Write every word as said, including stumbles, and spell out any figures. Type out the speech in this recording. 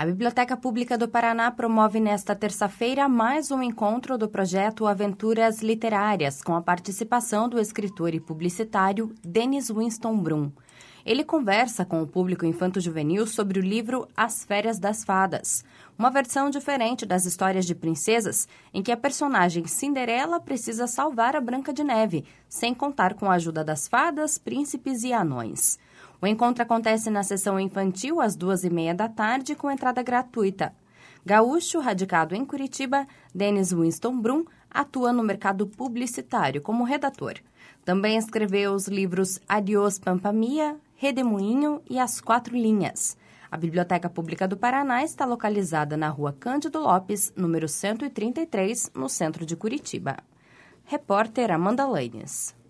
A Biblioteca Pública do Paraná promove nesta terça-feira mais um encontro do projeto Aventuras Literárias, com a participação do escritor e publicitário Denis Winston Brum. Ele conversa com o público infanto-juvenil sobre o livro As Férias das Fadas, uma versão diferente das histórias de princesas, em que a personagem Cinderela precisa salvar a Branca de Neve, sem contar com a ajuda das fadas, príncipes e anões. O encontro acontece na sessão infantil às duas e meia da tarde, com entrada gratuita. Gaúcho, radicado em Curitiba, Denis Winston Brum atua no mercado publicitário como redator. Também escreveu os livros Adiós Pampa Mia, Redemoinho e As Quatro Linhas. A Biblioteca Pública do Paraná está localizada na Rua Cândido Lopes, número cento e trinta e três, no centro de Curitiba. Repórter Amanda Lanes.